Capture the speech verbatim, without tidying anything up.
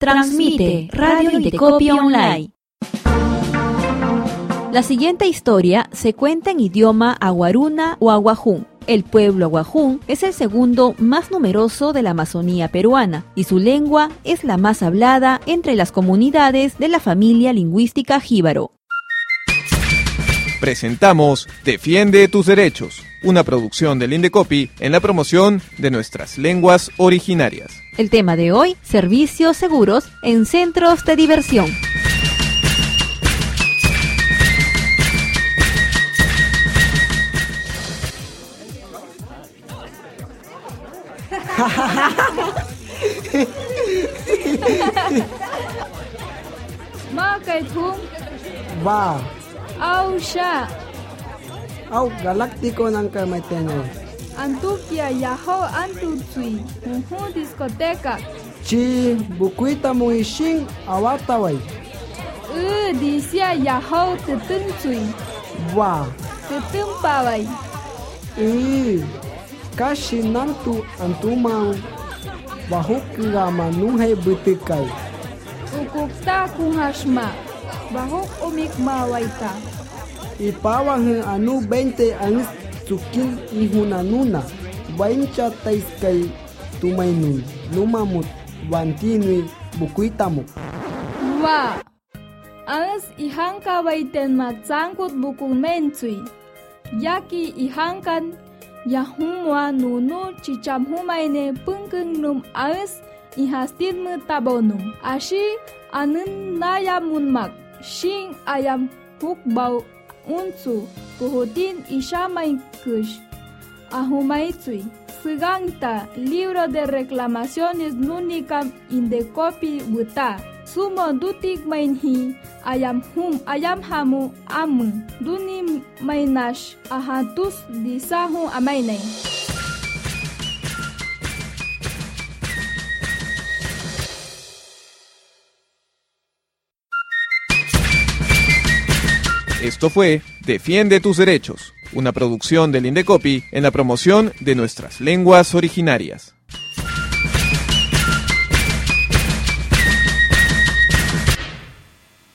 Transmite Radio Indecopi Online. La siguiente historia se cuenta en idioma aguaruna o aguajún. El pueblo aguajún es el segundo más numeroso de la Amazonía peruana y su lengua es la más hablada entre las comunidades de la familia lingüística jíbaro. Presentamos Defiende tus derechos, una producción del Indecopi en la promoción de nuestras lenguas originarias. El tema de hoy, servicios seguros en centros de diversión. Ma kay thum Ba, au sha au galáctico ng Kamaitenay. antukia yaho antu tsui muhu discoteca Chi bukuita mo ishing awataway. u disia yaho tutun tsui Ba, tutun paway i kashi nantu antumang bahuk gama nuhay butikay. ukukta kuhashma bahok umikma waita Ipawang anu twenty anos tukin ihunanuna. Baincha tais kay tumaynun lumamut wantinui bukuita mo. wa ans ihangka waiten matsangkut bukung mentsui yaki ihangkan yahumwa nunu chichamhumayne pungkeng num ans ihastin mu tabonum ashi anun nayamunmak shing ayam hukbau unsu puhutin ishamay kush ahumaytsui sigangta libro de reclamaciones nunikam Indecopi buta sumo dutik mainhi ayam hum ayam hamu amu duni mainash ahatus disahu amainay. Esto fue Defiende tus derechos, una producción del Indecopi en la promoción de nuestras lenguas originarias.